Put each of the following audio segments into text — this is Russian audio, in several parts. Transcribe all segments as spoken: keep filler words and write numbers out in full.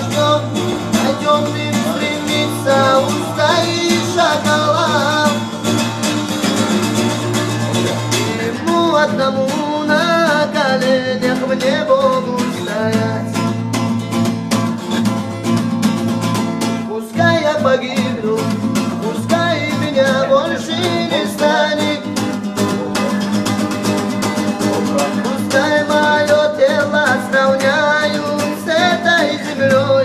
вождем, найденным стремится устоишь шоколад. Ему одному на коленях мне Богу стоять. Пускай я погибну, пускай меня больше не станет. Пускай мое тело сравняют с этой землей.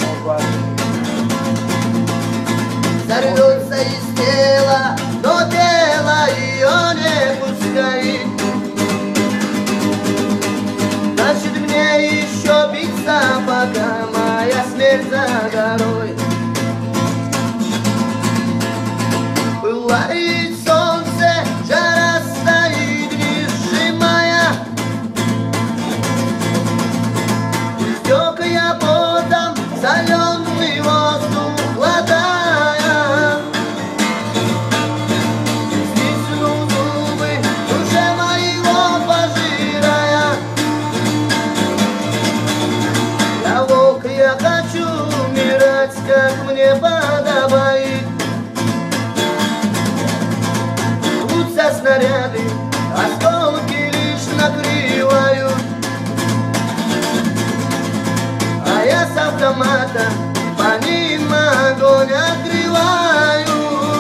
Сорвется из тела, но тело ее не пускает. Значит, мне еще биться, пока моя смерть за горой. Пылает солнце, жара стоит несжимая. Истек я потом, соленый воздух глотая. Стиснул зубы, душе моего пожирая. Я волк, я хочу умирать, как мне подобает. Рвутся снаряды, осколки лишь накрывают. А я с автомата по ним огонь открываю.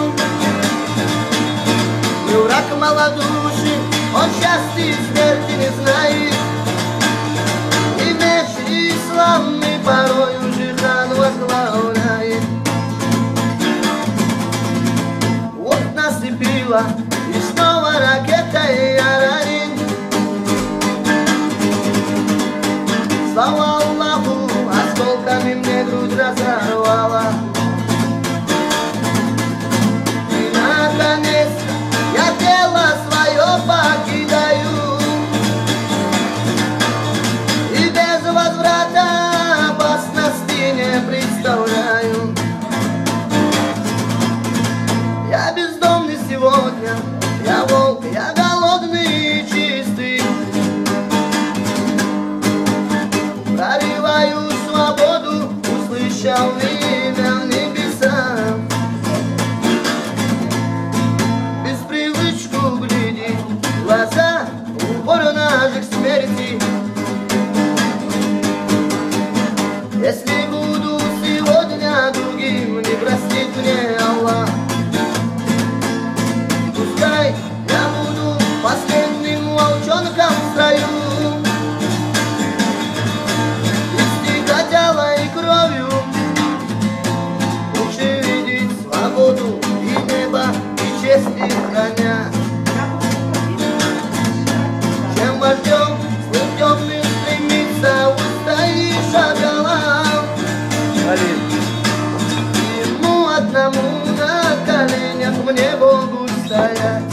И враг малодушен, он счастья смерти не знает. И меч исламный порою жихан возглавляет. Вот насыпила, и снова ракетой я ранен. Слава Аллаху, осколками мне грудь разорвала. И наконец я тело свое покидаю. И без возврата опасности не представляю. Я бездомный сегодня, я волк, я голодный и чистый. Прорываю свободу, услышал имя в небесах. Без привычку глядеть в глаза, упор ножек смерти. Если буду сегодня другим, не простит мне Аллах. Пускай я буду последним волчонком в строю. Истекать алой кровью, лучше видеть свободу и небо, и честь и храня. Чем вождем с темным стремится устоишь шоколад. Ему одному на коленях мне Богу стоять.